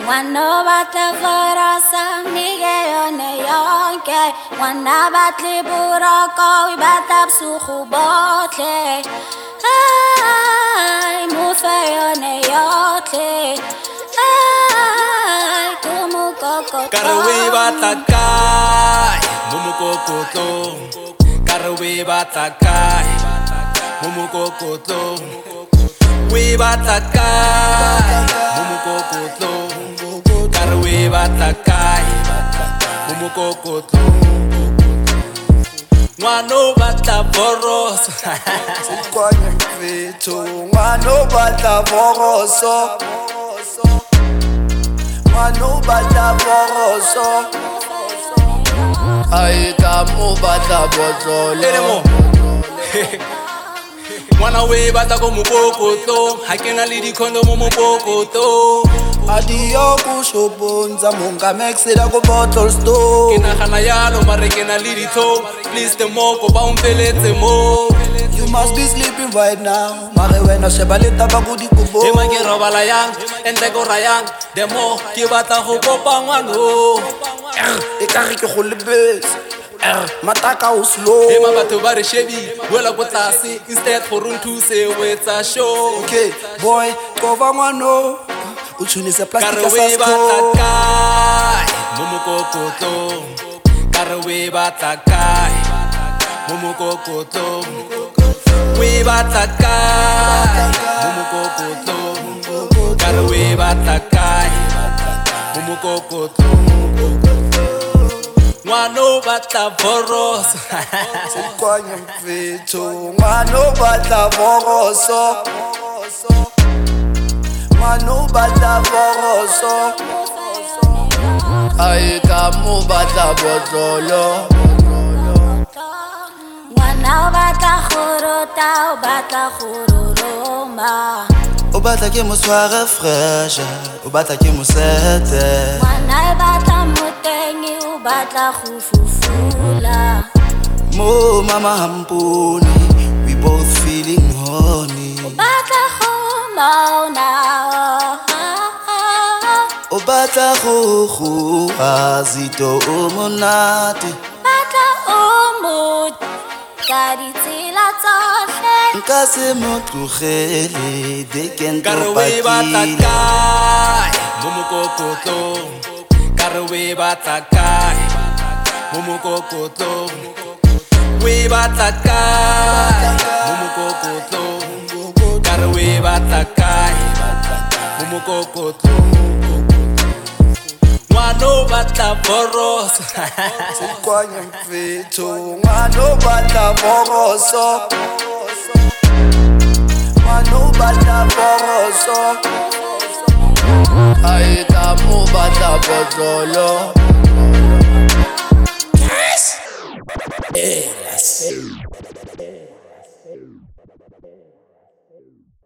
Ngwana batla vorasa nige yone yonke Ngwana batli buroko ibata bsugu botle Ay mufe yone yotle Ay kumukoko Karawe batakai mumukokotlo Karawe batakai mumukokotlo We batakai mumukokotlo Karawe batakai mumukokotlo Ngwano batla boroso Sikwanye mfethu ngwano batla boroso Ngwano batla boroso Ayika mo batla botlolo Ngwana we batla ko mukokotlo Hakena le dikhondo mo mukokotlo Adiyo kushobonza munga mexela ku bottle store Ke nagana yalo mare ke na le ditho Please the moko ba umpeletse mo You must be sleeping right now Mare wena sheba le taba ku dikubo Ema ke robala yang ente ko rayang Demo ke batla go kopa ngwano E kare ke go lebetse Mataka o slow Ema batho ba re shebi Wela ko tlase Instead go runthuse wetsa show Okay boy kova ngwano O tshunise plastic ka Karawe sasko batakai mumukokotlo Karawe batakai mumukokotlo We batakai mumukokotlo Karawe batakai mumukokotlo Ngwano batla boroso Sikwanye mfethu ngwano batla boroso Ngwano batla boroso Ayika mo batla botlolo Ngwana batla gorota o batla gororoma O batla ke mo sware fresh O batla ke mo sete Ngwana batla motengi o batla go fufula Mo mama hampuni We both feeling horny Batla go mauna O batla go azito o monate Batla o mot ka ditsela tsohle Nka se mo tlogele dekento Karawe batakai mumukokotlo Karawe batakai mumukokotlo We batakai mumukokotlo Karawe batakai mumukokotlo Ngwano batla boroso Sikwanye mfethu ngwano batla boroso Ngwano batla boroso Ayika mo batla botlolo Yes